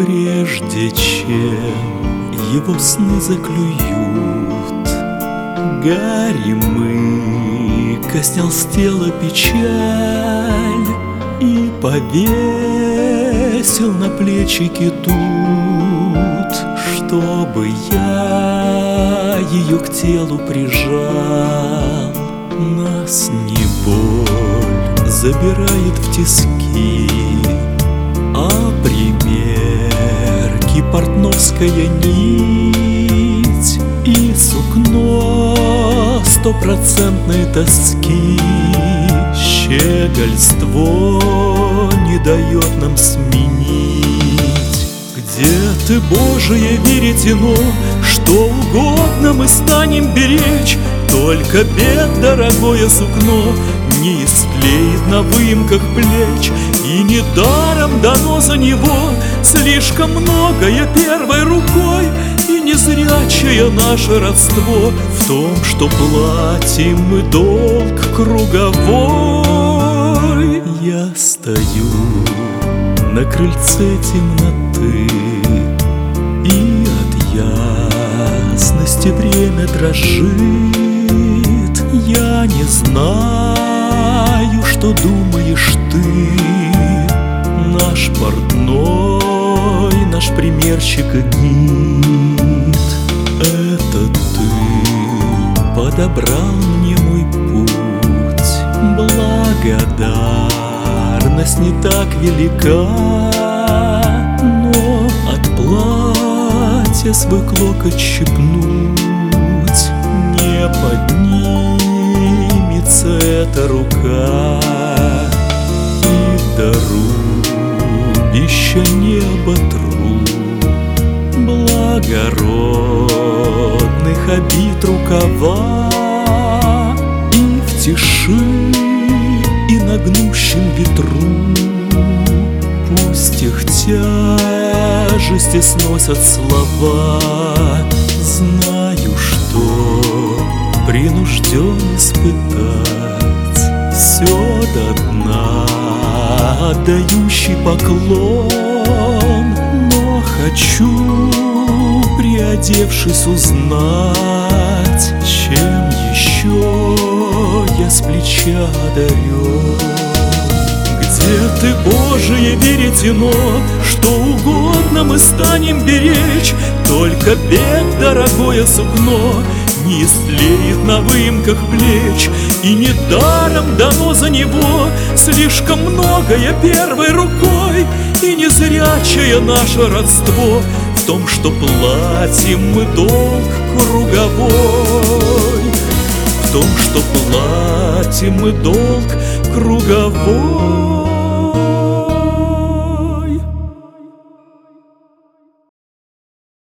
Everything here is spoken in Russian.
прежде чем его сны заклюют, Горемыка снял с тела печаль и повесил на плечики тут, чтобы я ее к телу прижал. Нас не боль забирает в тиски, а примерки портновская нить и сукно стопроцентной тоски. Щегольство не дает нам сменить. Где ты, Божие веретено, что угодно мы станем беречь, только бед дорогое сукно не истлеет на выемках плеч. И недаром дано за него слишком многое первой рукой, и незрячее наше родство в том, что платим мы долг круговой. Я стою на крыльце темноты, и от ясности время дрожит. Я не знаю, что думаешь ты, наш портной, наш примерщик и гид. Это ты подобрал мне мой путь, благодарность не так велика, но от платья свой клок отщипнуть не поднимется эта рука. И до рубища не оботру благородных обид рукава, и в тиши и на гнущем ветру пусть их тяжести сносят слова. Знаю, что принужден испытать все до дна отдающий поклон, но хочу, приодевшись, узнать, чем еще я с плеча одарен. Где ты, Божие веретено, что угодно мы станем беречь, только бед дорогое сукно не истлеет на выемках плеч. И недаром дано за него слишком многое первой рукой, и незрячее наше родство в том, что платим мы долг круговой, в том, что платим мы долг круговой.